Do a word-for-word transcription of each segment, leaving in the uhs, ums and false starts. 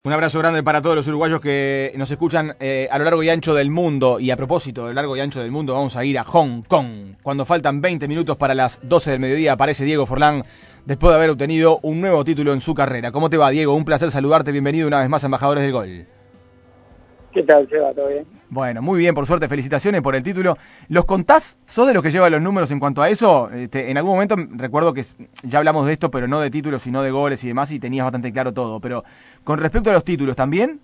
Un abrazo grande para todos los uruguayos que nos escuchan eh, a lo largo y ancho del mundo. Y a propósito de largo y ancho del mundo, vamos a ir a Hong Kong. Cuando faltan veinte minutos para las doce del mediodía, aparece Diego Forlán después de haber obtenido un nuevo título en su carrera. ¿Cómo te va, Diego? Un placer saludarte. Bienvenido una vez más a Embajadores del Gol. ¿Qué tal, Seba? ¿Todo bien? Bueno, muy bien, por suerte. Felicitaciones por el título. ¿Los contás? ¿Sos de los que lleva los números en cuanto a eso? Este, en algún momento recuerdo que ya hablamos de esto, pero no de títulos, sino de goles y demás, y tenías bastante claro todo. Pero con respecto a los títulos, ¿también?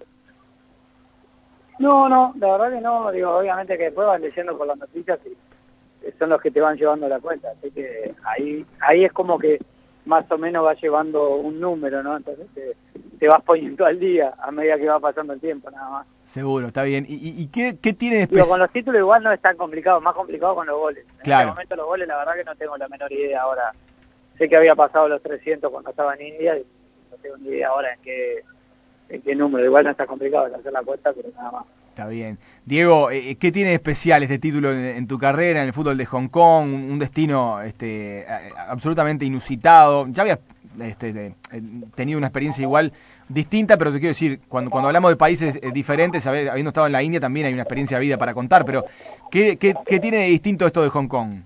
No, no, la verdad que no. Digo, obviamente que después van leyendo por las noticias y son los que te van llevando la cuenta. Así que ahí ahí es como que más o menos va llevando un número, ¿no? Entonces te, te vas poniendo al día a medida que va pasando el tiempo, nada más. Seguro, está bien. ¿Y, y, y qué, qué tiene de Digo, especial? con los títulos igual no es tan complicado, más complicado con los goles. En Claro. este momento los goles, la verdad que no tengo la menor idea ahora. Sé que había pasado los trescientos cuando estaba en India y no tengo ni idea ahora en qué, en qué número. Igual no está complicado hacer la cuenta, pero nada más. Está bien. Diego, eh, ¿qué tiene de especial este título en, en tu carrera, en el fútbol de Hong Kong? Un, un destino este, absolutamente inusitado. Ya habías este, de, tenido una experiencia igual distinta, pero te quiero decir, cuando, cuando hablamos de países eh, diferentes, habiendo estado en la India, también hay una experiencia de vida para contar, pero ¿qué, qué, qué tiene de distinto esto de Hong Kong?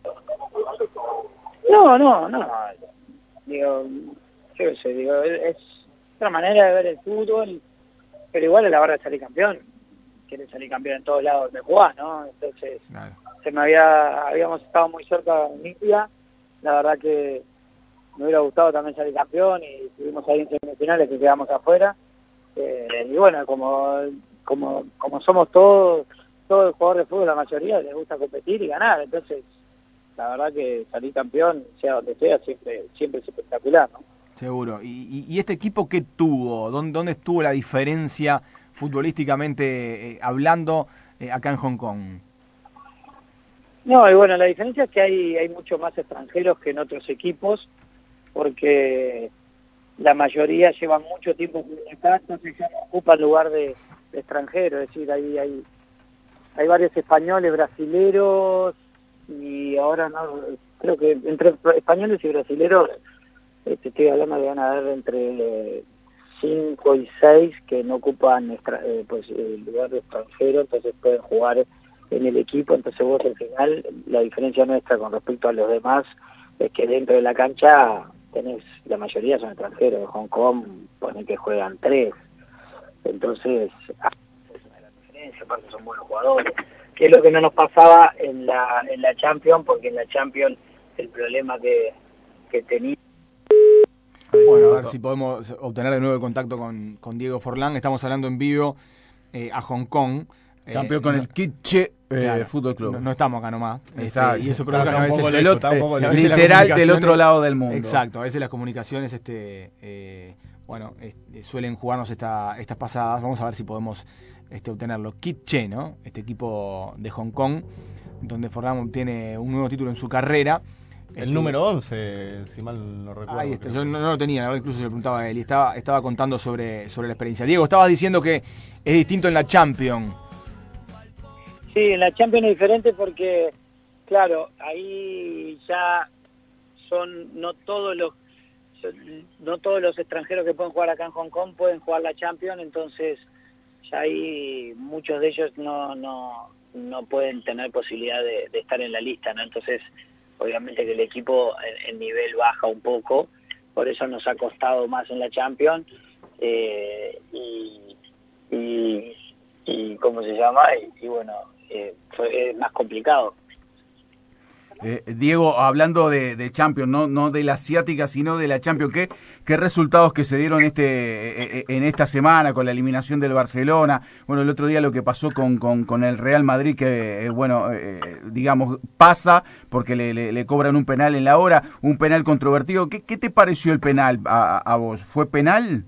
No, no, no. Digo, yo qué sé, digo, es otra manera de ver el fútbol, pero igual es la hora de salir campeón. Quiere salir campeón en todos lados donde jugás, ¿no? Entonces, claro. se me había, habíamos estado muy cerca en India, la verdad que me hubiera gustado también salir campeón y estuvimos ahí en semifinales que quedamos afuera. Eh, y bueno, como, como, como somos todos, todos los jugadores de fútbol, la mayoría les gusta competir y ganar, entonces la verdad que salir campeón, sea donde sea, siempre, siempre es espectacular, ¿no? Seguro. ¿Y, y, y este equipo qué tuvo? ¿Dónde, dónde estuvo la diferencia futbolísticamente eh, hablando eh, acá en Hong Kong? No, y bueno, la diferencia es que hay, hay mucho más extranjeros que en otros equipos, porque la mayoría llevan mucho tiempo acá, entonces ya no ocupan lugar de, de extranjero, es decir, hay, hay, hay varios españoles, brasileros, y ahora no, creo que entre españoles y brasileros, este, estoy hablando de van a haber entre cinco y seis que no ocupan extra, eh, pues, el lugar de extranjero, entonces pueden jugar en el equipo, entonces vos al final, la diferencia nuestra con respecto a los demás es que dentro de la cancha tenés, la mayoría son extranjeros, de Hong Kong ponen que juegan tres, entonces es una gran diferencia, aparte son buenos jugadores, que es lo que no nos pasaba en la en la Champions, porque en la Champions el problema que, que tenía. Bueno, a ver si podemos obtener de nuevo el contacto con, con Diego Forlán. Estamos hablando en vivo eh, a Hong Kong. Campeón eh, con no, el Kitche eh, claro, Fútbol Club. No, no estamos acá nomás. Exacto. Este, y eso provoca a veces, del otro, eh, literal del otro lado del mundo. Exacto, a veces las comunicaciones este, eh, bueno, este, suelen jugarnos esta, estas pasadas. Vamos a ver si podemos este, obtenerlo. Kitche, ¿no? Este equipo de Hong Kong, donde Forlán obtiene un nuevo título en su carrera. El este, número once, si mal no recuerdo. Ahí está, yo no, no lo tenía, ahora incluso se lo preguntaba a él y estaba, estaba contando sobre, sobre la experiencia. Diego, estabas diciendo que es distinto en la Champions. Sí, en la Champions es diferente porque, claro, ahí ya son no todos los no todos los extranjeros que pueden jugar acá en Hong Kong pueden jugar la Champions, entonces ya ahí muchos de ellos no no no pueden tener posibilidad de, de estar en la lista, ¿no? Entonces obviamente que el equipo el nivel baja un poco, por eso nos ha costado más en la Champions eh, y, y y cómo se llama y, y bueno eh, fue más complicado. Eh, Diego, hablando de, de Champions, no no de la asiática, sino de la Champions, ¿qué, qué resultados que se dieron este eh, en esta semana con la eliminación del Barcelona? Bueno, el otro día lo que pasó con, con, con el Real Madrid, que eh, bueno, eh, digamos, pasa porque le, le, le cobran un penal en la hora, un penal controvertido. ¿Qué, qué te pareció el penal a, a vos? ¿Fue penal?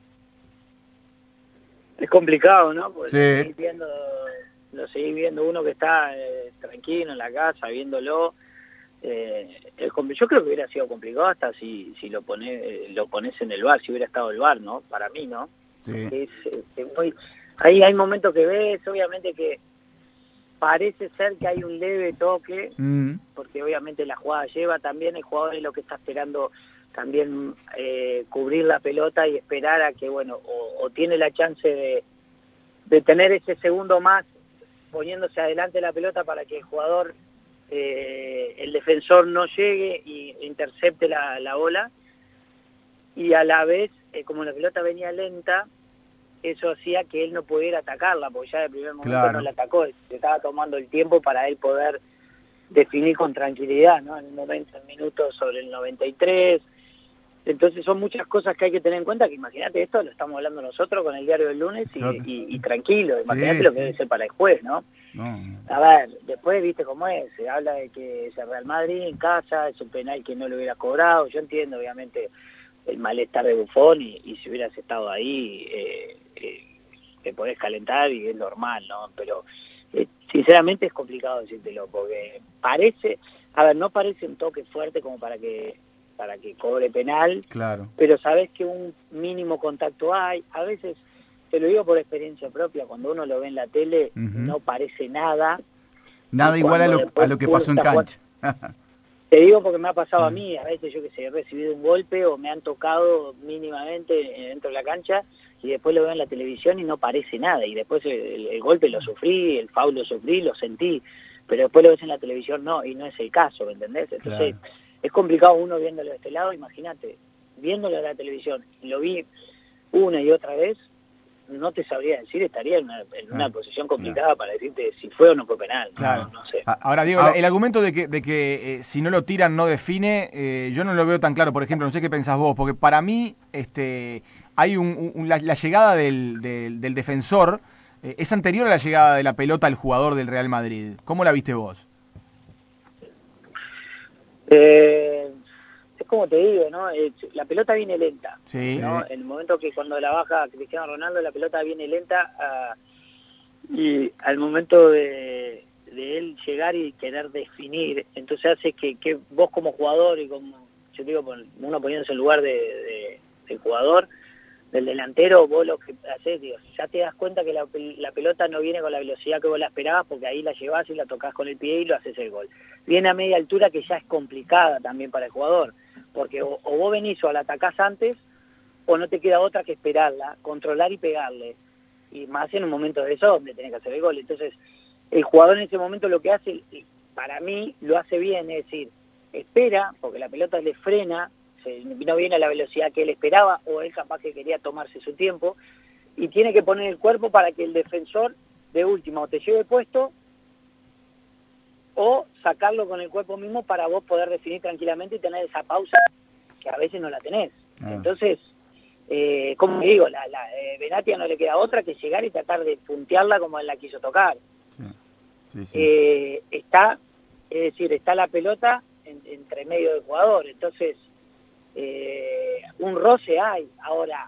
Es complicado, ¿no? Porque sí. lo seguís viendo, lo seguís viendo uno que está eh, tranquilo en la casa, viéndolo. Eh, es, yo creo que hubiera sido complicado hasta si si lo pones eh, lo pones en el V A R, si hubiera estado el V A R, ¿no? Para mí, ¿no? Sí. Es, es, es muy, ahí hay momentos que ves, obviamente que parece ser que hay un leve toque, mm. porque obviamente la jugada lleva también el jugador es lo que está esperando también eh, cubrir la pelota y esperar a que, bueno, o, o tiene la chance de, de tener ese segundo más poniéndose adelante de la pelota para que el jugador, eh, el defensor no llegue y intercepte la, la bola, y a la vez, eh, como la pelota venía lenta, eso hacía que él no pudiera atacarla, porque ya de primer momento claro. no la atacó, se estaba tomando el tiempo para él poder definir con tranquilidad, ¿no? En un momento, en minutos sobre el noventa y tres. Entonces son muchas cosas que hay que tener en cuenta, que imagínate esto, lo estamos hablando nosotros con el diario del lunes y, y, y tranquilo, imagínate sí, lo que sí. debe ser para el juez, ¿no? No. A ver, después viste cómo es, se habla de que es el Real Madrid en casa, es un penal que no lo hubiera cobrado, yo entiendo obviamente el malestar de Buffon y, y si hubieras estado ahí eh, eh, te podés calentar y es normal, ¿no? Pero eh, sinceramente es complicado decírtelo, porque parece, a ver, no parece un toque fuerte como para que para que cobre penal, claro. pero sabes que un mínimo contacto hay, a veces, te lo digo por experiencia propia, cuando uno lo ve en la tele, uh-huh. no parece nada. Nada igual a lo, a lo que pasó en cancha. Te digo porque me ha pasado uh-huh. a mí, a veces yo que sé, he recibido un golpe o me han tocado mínimamente dentro de la cancha y después lo veo en la televisión y no parece nada, y después el, el golpe lo sufrí, el foul lo sufrí, lo sentí, pero después lo ves en la televisión no, y no es el caso, ¿me entendés? Entonces... Claro. Es complicado uno viéndolo de este lado, imagínate, viéndolo en la televisión, lo vi una y otra vez, no te sabría decir, estaría en una, en una ah, posición complicada no. para decirte si fue o no fue penal, claro. no, no sé. Ahora, Diego, ah. el argumento de que, de que eh, si no lo tiran no define, eh, yo no lo veo tan claro, por ejemplo, no sé qué pensás vos, porque para mí este, hay un, un, la, la llegada del, del, del defensor eh, es anterior a la llegada de la pelota al jugador del Real Madrid. ¿Cómo la viste vos? Eh, es como te digo, ¿no? Eh, la pelota viene lenta, sí. ¿no? En el momento que cuando la baja Cristiano Ronaldo, la pelota viene lenta uh, y al momento de, de él llegar y querer definir, entonces hace que, que vos como jugador y como, yo digo, uno poniéndose en lugar de, de, del jugador, del delantero, vos lo que hacés, digo, ya te das cuenta que la, la pelota no viene con la velocidad que vos la esperabas, porque ahí la llevás y la tocás con el pie y lo haces el gol. Viene a media altura, que ya es complicada también para el jugador, porque o, o vos venís o la atacás antes, o no te queda otra que esperarla, controlar y pegarle. Y más en un momento de eso donde tenés que hacer el gol. Entonces, el jugador en ese momento lo que hace, para mí, lo hace bien, es decir, espera, porque la pelota le frena, no viene a la velocidad que él esperaba, o él capaz que quería tomarse su tiempo, y tiene que poner el cuerpo para que el defensor de última o te lleve puesto, o sacarlo con el cuerpo mismo para vos poder definir tranquilamente y tener esa pausa que a veces no la tenés. Ah. Entonces, eh, como digo, la, la eh, Benatia no le queda otra que llegar y tratar de puntearla como él la quiso tocar. Sí. Sí, sí. Eh, está, es decir, está la pelota en, entre medio del jugador, entonces Eh, un roce hay. Ahora,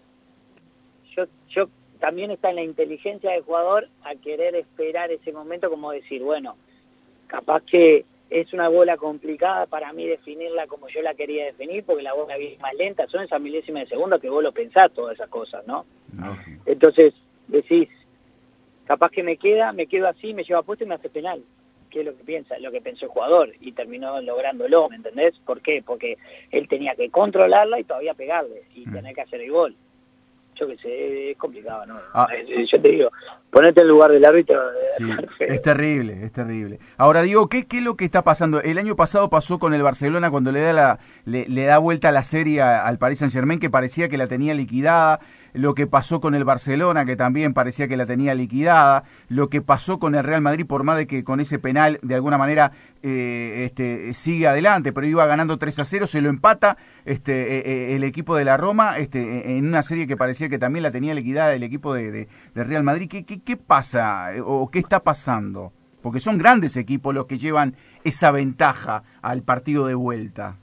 yo, yo también está en la inteligencia del jugador a querer esperar ese momento, como decir, bueno, capaz que es una bola complicada para mí definirla como yo la quería definir, porque la bola viene más lenta, son esas milésimas de segundo que vos lo pensás, todas esas cosas, ¿no? No. Entonces, decís, capaz que me queda, me quedo así, me lleva puesto y me hace penal. ¿Qué es lo que piensa? Lo que pensó el jugador, y terminó lográndolo, ¿me entendés? ¿Por qué? Porque él tenía que controlarla y todavía pegarle, y mm. tener que hacer el gol. Yo qué sé, es complicado, ¿no? Ah. Yo te digo, ponete en el lugar del árbitro. Sí, es terrible, es terrible. Ahora digo, ¿qué, ¿qué es lo que está pasando? El año pasado pasó con el Barcelona cuando le da la le, le da vuelta a la serie al Paris Saint-Germain, que parecía que la tenía liquidada. Lo que pasó con el Barcelona, que también parecía que la tenía liquidada, lo que pasó con el Real Madrid, por más de que con ese penal de alguna manera eh, este, sigue adelante, pero iba ganando tres a cero, se lo empata este, eh, el equipo de la Roma este, en una serie que parecía que también la tenía liquidada el equipo de, de, de Real Madrid. ¿Qué, qué, ¿Qué pasa o qué está pasando? Porque son grandes equipos los que llevan esa ventaja al partido de vuelta.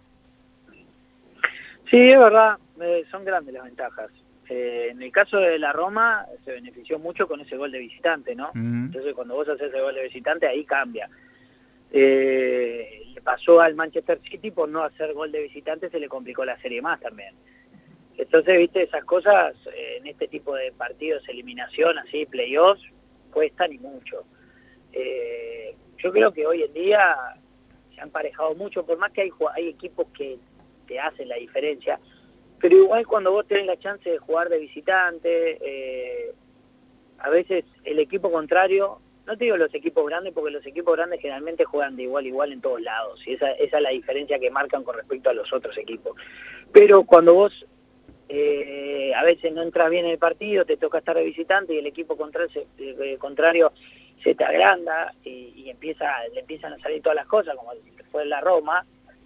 Sí, es verdad, eh, son grandes las ventajas. Eh, en el caso de la Roma se benefició mucho con ese gol de visitante, ¿no? Uh-huh. Entonces cuando vos haces el gol de visitante ahí cambia. Eh, le pasó al Manchester City por no hacer gol de visitante, se le complicó la serie más también. Entonces, viste, esas cosas eh, en este tipo de partidos, eliminación, así, playoffs, cuestan y mucho. Eh, yo creo que hoy en día se han emparejado mucho, por más que hay, hay equipos que te hacen la diferencia, pero igual cuando vos tenés la chance de jugar de visitante, eh, a veces el equipo contrario, no te digo los equipos grandes, porque los equipos grandes generalmente juegan de igual a igual en todos lados, y esa, esa es la diferencia que marcan con respecto a los otros equipos. Pero cuando vos eh, a veces no entras bien en el partido, te toca estar de visitante y el equipo contrario se, eh, contrario se te agranda y, y empieza le empiezan a salir todas las cosas, como si fue la Roma,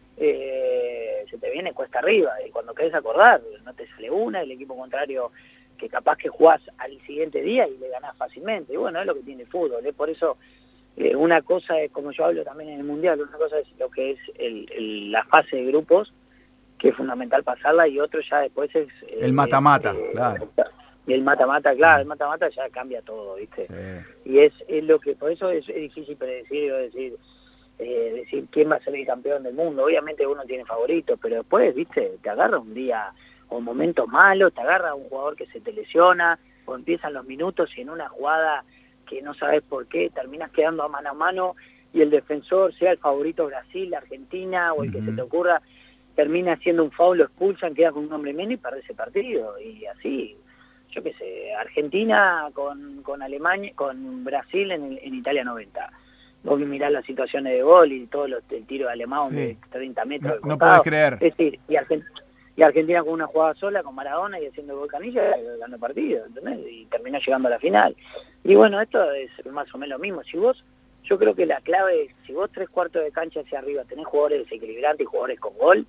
eh, se te viene cuesta arriba, y cuando querés acordar, no te sale una, el equipo contrario que capaz que jugás al siguiente día y le ganás fácilmente, y bueno, es lo que tiene el fútbol, ¿eh? Por eso eh, una cosa es, como yo hablo también en el Mundial, una cosa es lo que es el, el, la fase de grupos, que es fundamental pasarla, y otro ya después es... Eh, el mata-mata, eh, claro. Y el mata-mata, claro, el mata-mata ya cambia todo, ¿viste? Sí. Y es, es lo que, por eso es, es difícil predecir, o decir, eh, decir quién va a ser el campeón del mundo. Obviamente uno tiene favoritos, pero después, ¿viste? Te agarra un día o un momento malo, te agarra un jugador que se te lesiona, o empiezan los minutos y en una jugada que no sabes por qué, terminas quedando a mano a mano y el defensor, sea el favorito Brasil, Argentina o el uh-huh. que se te ocurra, termina haciendo un foul, lo expulsan, queda con un hombre menos y pierde ese partido. Y así, yo qué sé, Argentina con, con Alemania, con Brasil en, en Italia noventa. Vos mirás las situaciones de gol y todo los, el tiro de alemán sí. de treinta metros. No, no podés creer. Es decir, y, Argent y Argentina con una jugada sola, con Maradona y haciendo gol Canilla, ganó el partido, ¿entendés? Y terminó llegando a la final. Y bueno, esto es más o menos lo mismo. Si vos, yo creo que la clave es, si vos tres cuartos de cancha hacia arriba tenés jugadores desequilibrantes y jugadores con gol,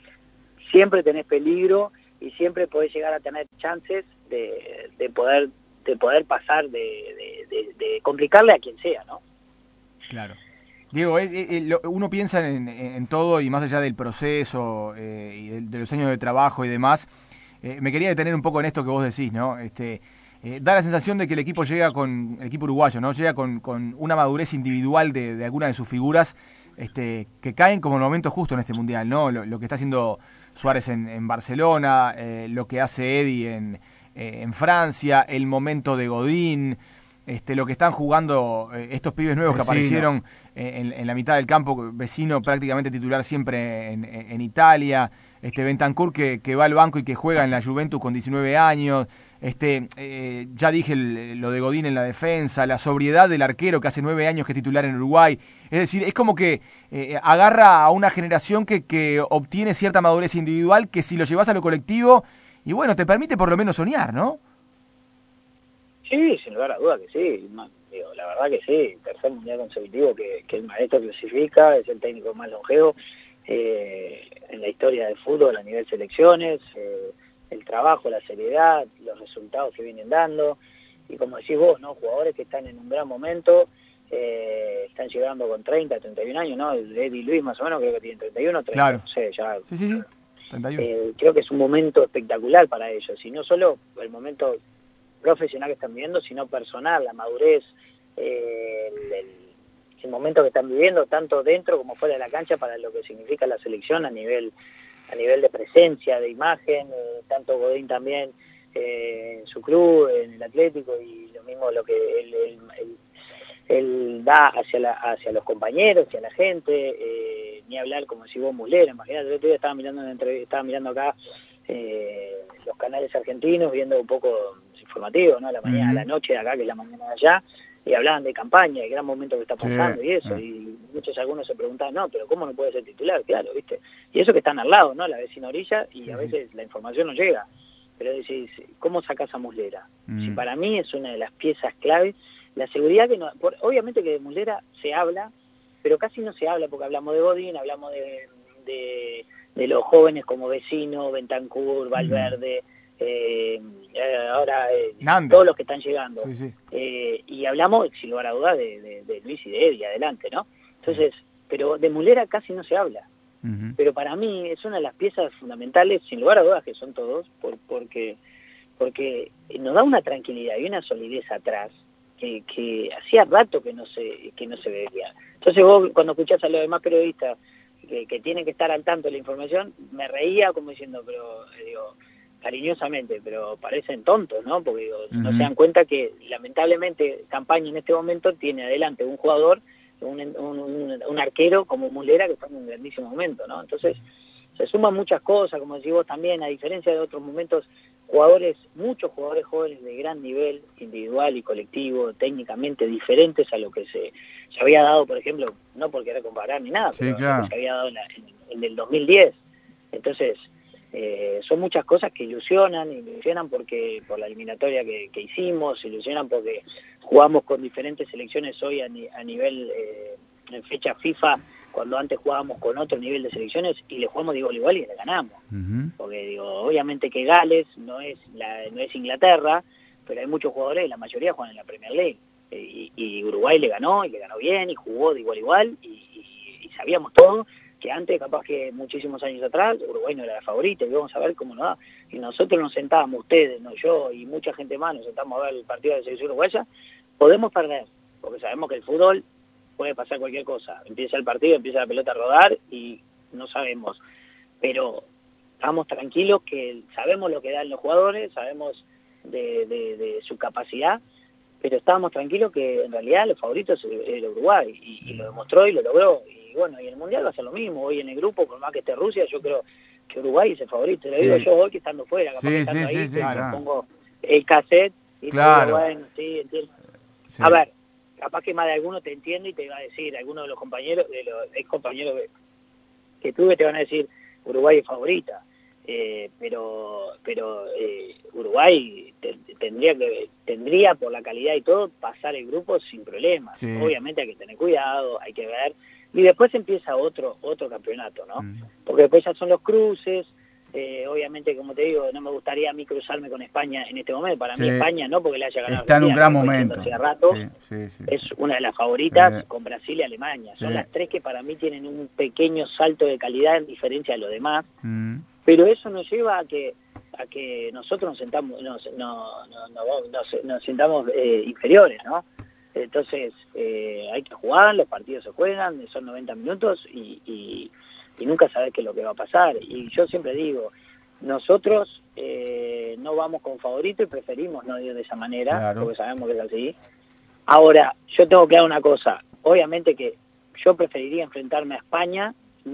siempre tenés peligro y siempre podés llegar a tener chances de, de poder de poder pasar, de, de, de, de complicarle a quien sea, ¿no? Claro. Diego, es, es, es, uno piensa en, en todo y más allá del proceso eh, y de, de los años de trabajo y demás, eh, me quería detener un poco en esto que vos decís, ¿no? Este, eh, da la sensación de que el equipo llega con, el equipo uruguayo, ¿no? Llega con, con una madurez individual de, de alguna de sus figuras este, que caen como el momento justo en este Mundial, ¿no? Lo, lo que está haciendo Suárez en, en Barcelona, eh, lo que hace Eddie en, eh, en Francia, el momento de Godín, este, lo que están jugando eh, estos pibes nuevos Vecino. que aparecieron eh, en, en la mitad del campo, Vecino prácticamente titular siempre en, en, en Italia, este Bentancur que, que va al banco y que juega en la Juventus con diecinueve años, este eh, ya dije el, lo de Godín en la defensa, la sobriedad del arquero que hace nueve años que es titular en Uruguay, es decir, es como que eh, agarra a una generación que, que obtiene cierta madurez individual que si lo llevas a lo colectivo, y bueno, te permite por lo menos soñar, ¿no? Sí, sin lugar a duda que sí, digo, la verdad que sí, tercer mundial consecutivo que, que el maestro clasifica, es el técnico más longevo eh, en la historia del fútbol a nivel selecciones, eh, el trabajo, la seriedad, los resultados que vienen dando, y como decís vos, ¿no? Jugadores que están en un gran momento, eh, están llegando con treinta, treinta y un años, ¿no? Eddie Luis más o menos creo que tiene treinta y uno, treinta, claro. no sé, ya... Sí, sí, sí. treinta y uno. Eh, creo que es un momento espectacular para ellos, y no solo el momento profesional que están viviendo, sino personal, la madurez, eh, el, el, el momento que están viviendo, tanto dentro como fuera de la cancha, para lo que significa la selección a nivel a nivel de presencia, de imagen, eh, tanto Godín también eh, en su club, en el Atlético, y lo mismo lo que él, él, él, él da hacia la, hacia los compañeros, hacia la gente, eh, ni hablar como si vos Muslera, imagínate, el otro día estaba mirando, estaba mirando acá eh, los canales argentinos, viendo un poco informativo, ¿no? A la mañana, uh-huh. a la noche de acá, que es la mañana de allá, y hablaban de campaña, el gran momento que está pasando sí. y eso, uh-huh. y muchos algunos se preguntaban, no, pero ¿cómo no puede ser titular? Claro, ¿viste? Y eso que están al lado, ¿no? La vecina orilla, y sí, a veces sí. la información no llega. Pero decís, ¿cómo sacás a Muslera? Uh-huh. Si para mí es una de las piezas claves, la seguridad que no... Por, obviamente que de Muslera se habla, pero casi no se habla, porque hablamos de Godín, hablamos de, de, de los jóvenes como Vecino, Bentancur, Valverde... Uh-huh. Eh, ahora eh, todos los que están llegando sí, sí. Eh, y hablamos sin lugar a dudas de, de, de Luis y de Eddie adelante, ¿no? Entonces, sí. pero de Muslera casi no se habla, uh-huh. pero para mí es una de las piezas fundamentales, sin lugar a dudas que son todos, por, porque porque nos da una tranquilidad y una solidez atrás que, que hacía rato que no se que no se veía. Entonces vos cuando escuchás a los demás periodistas que, que tienen que estar al tanto de la información, me reía como diciendo, pero eh, digo cariñosamente, pero parecen tontos, ¿no? Porque digo, uh-huh. no se dan cuenta que lamentablemente Campaña en este momento tiene adelante un jugador, un, un, un, un arquero como Muslera que está en un grandísimo momento, ¿no? Entonces, se suman muchas cosas, como decís vos también, a diferencia de otros momentos, jugadores, muchos jugadores jóvenes de gran nivel, individual y colectivo, técnicamente diferentes a lo que se, se había dado, por ejemplo, no por querer comparar ni nada, sí, pero claro. lo que se había dado en, la, en, en el dos mil diez. Entonces, eh, son muchas cosas que ilusionan, ilusionan porque por la eliminatoria que, que hicimos, ilusionan porque jugamos con diferentes selecciones hoy a, ni, a nivel, eh, en fecha FIFA, cuando antes jugábamos con otro nivel de selecciones y le jugamos de igual a igual y le ganamos. Uh-huh. Porque digo, obviamente que Gales no es la, no es Inglaterra, pero hay muchos jugadores, la mayoría juegan en la Premier League. Y, y Uruguay le ganó, y le ganó bien, y jugó de igual a igual, y, y, y sabíamos todo, que antes, capaz que muchísimos años atrás, Uruguay no era la favorita, y vamos a ver cómo nos da. Y nosotros nos sentábamos, ustedes, no yo, y mucha gente más, nos sentamos a ver el partido de la selección uruguaya, podemos perder, porque sabemos que el fútbol puede pasar cualquier cosa. Empieza el partido, empieza la pelota a rodar y no sabemos. Pero estamos tranquilos que sabemos lo que dan los jugadores, sabemos de, de, de su capacidad, pero estábamos tranquilos que en realidad los favoritos era Uruguay y, y lo demostró y lo logró. Y bueno, y en el Mundial va a ser lo mismo. Hoy en el grupo, por más que esté Rusia, yo creo que Uruguay es el favorito. Lo sí. digo yo hoy que estando fuera, capaz sí, que estando sí, ahí, sí, que claro. pongo el cassette y claro. digo, bueno, sí, entiendo. Sí. A ver, capaz que más de alguno te entiende y te va a decir, algunos de los compañeros, de los ex compañeros que, que tuve te van a decir, Uruguay es favorita, eh, pero pero eh, Uruguay te, tendría que tendría por la calidad y todo pasar el grupo sin problemas. Sí. Obviamente hay que tener cuidado, hay que ver, y después empieza otro otro campeonato, ¿no? Mm. Porque después ya son los cruces. Eh, obviamente, como te digo, no me gustaría a mí cruzarme con España en este momento. Para sí. mí España no, porque le haya ganado está en un gran momento. Hace rato, sí, sí, sí, es una de las favoritas eh, con Brasil y Alemania. Son sí. las tres que para mí tienen un pequeño salto de calidad en diferencia a los demás. Mm. Pero eso nos lleva a que a que nosotros nos sentamos nos, no, no, no, nos, nos sentamos eh, inferiores, ¿no? Entonces eh, hay que jugar, los partidos se juegan, son noventa minutos y, y y nunca sabes qué es lo que va a pasar. Y yo siempre digo, nosotros eh, no vamos con favorito y preferimos no ir de esa manera, claro. porque sabemos que es así. Ahora, yo tengo que dar una cosa, obviamente que yo preferiría enfrentarme a España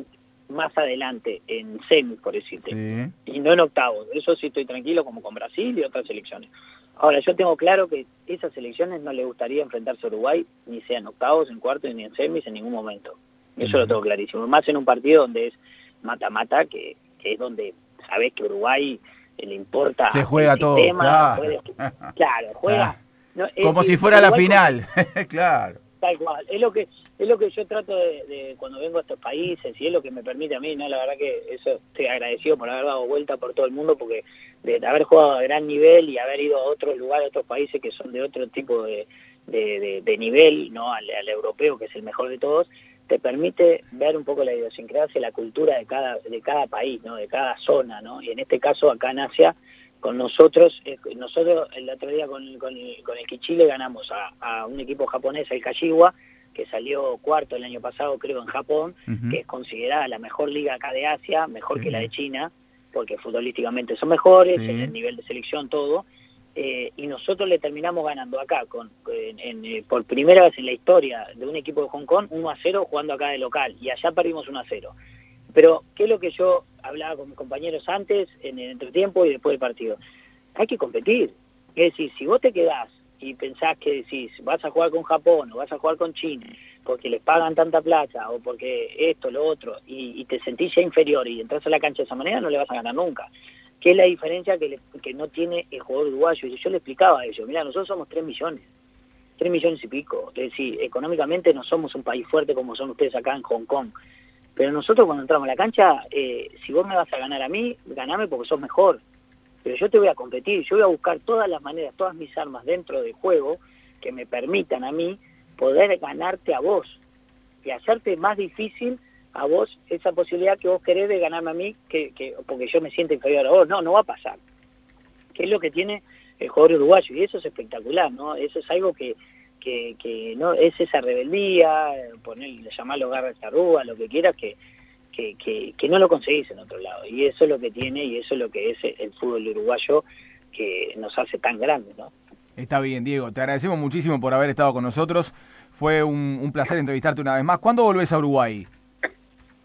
más adelante, en semis, por decirte, sí. y no en octavos. Eso sí estoy tranquilo, como con Brasil y otras selecciones. Ahora, yo tengo claro que esas selecciones no les gustaría enfrentarse a Uruguay, ni sea en octavos, en cuartos, ni en semis, en ningún momento. Eso lo tengo clarísimo. Más en un partido donde es mata-mata, que, que es donde sabés que Uruguay le importa. Se juega todo. Sistema, claro. Puede, claro, juega. No, es, Como es, si fuera Uruguay la final. claro. Tal cual. Es lo que es lo que yo trato de, de cuando vengo a estos países y es lo que me permite a mí, ¿no? La verdad que eso estoy agradecido por haber dado vuelta por todo el mundo, porque de, de haber jugado a gran nivel y haber ido a otros lugares, a otros países que son de otro tipo de, de, de, de nivel, ¿no? Al, al europeo, que es el mejor de todos, te permite ver un poco la idiosincrasia, la cultura de cada de cada país, ¿no? De cada zona, ¿no? Y en este caso acá en Asia, con nosotros, eh, nosotros el otro día con, con, el, con el Kichile ganamos a, a un equipo japonés, el Kashiwa, que salió cuarto el año pasado, creo, en Japón, uh-huh. que es considerada la mejor liga acá de Asia, mejor sí. que la de China, porque futbolísticamente son mejores, sí. en el nivel de selección, todo. Eh, y nosotros le terminamos ganando acá con, en, en, eh, por primera vez en la historia de un equipo de Hong Kong uno a cero jugando acá de local, y allá perdimos uno a cero. Pero ¿qué es lo que yo hablaba con mis compañeros antes, en el entretiempo y después del partido? Hay que competir. Es decir, si vos te quedás y pensás que decís vas a jugar con Japón o vas a jugar con China porque les pagan tanta plata o porque esto, lo otro, y, y te sentís ya inferior y entras a la cancha de esa manera, no le vas a ganar nunca. ¿Qué es la diferencia que, le, que no tiene el jugador uruguayo? Y yo le explicaba a ellos, mira, nosotros somos tres millones, tres millones y pico. Es decir, económicamente no somos un país fuerte como son ustedes acá en Hong Kong. Pero nosotros cuando entramos a la cancha, eh, si vos me vas a ganar a mí, ganame porque sos mejor. Pero yo te voy a competir, yo voy a buscar todas las maneras, todas mis armas dentro del juego que me permitan a mí poder ganarte a vos y hacerte más difícil a vos esa posibilidad que vos querés de ganarme a mí, que, que porque yo me siento inferior a vos. No, no va a pasar. ¿Qué es lo que tiene el jugador uruguayo? Y eso es espectacular, ¿no? Eso es algo que, que, que no es esa rebeldía, ponerle, llamarlo garra de arruga, lo que quieras, que, que, que, que no lo conseguís en otro lado. Y eso es lo que tiene y eso es lo que es el fútbol uruguayo que nos hace tan grandes, ¿no? Está bien, Diego. Te agradecemos muchísimo por haber estado con nosotros. Fue un, un placer entrevistarte una vez más. ¿Cuándo volvés a Uruguay?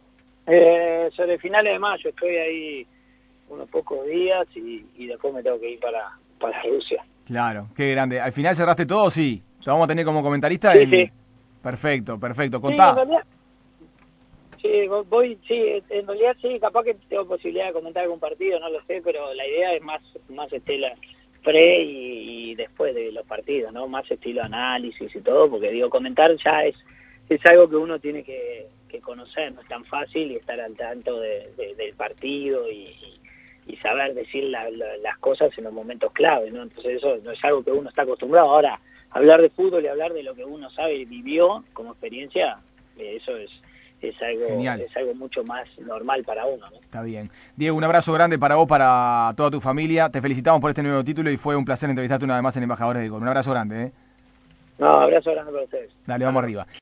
Eh, sobre finales de mayo, estoy ahí unos pocos días y, y después me tengo que ir para, para Rusia. Claro, qué grande. ¿Al final cerraste todo? Sí. ¿Te vamos a tener como comentarista? Sí, en... sí. Perfecto, perfecto. Sí, Contá. en realidad, sí, voy, sí, en realidad sí, capaz que tengo posibilidad de comentar algún partido, no lo sé, pero la idea es más, más estela pre y, y después de los partidos, ¿no? Más estilo análisis y todo, porque digo, comentar ya es, es algo que uno tiene que, que conocer, no es tan fácil y estar al tanto de, de, del partido y, y saber decir la, la, las cosas en los momentos clave, ¿no? Entonces eso no es algo que uno está acostumbrado. Ahora, hablar de fútbol y hablar de lo que uno sabe y vivió como experiencia, eh, eso es es algo Genial. es algo mucho más normal para uno, ¿no? Está bien. Diego, un abrazo grande para vos, para toda tu familia. Te felicitamos por este nuevo título y fue un placer entrevistarte una vez más en Embajadores de Gol. Un abrazo grande, ¿eh? No, abrazo grande para ustedes. Dale, vamos arriba.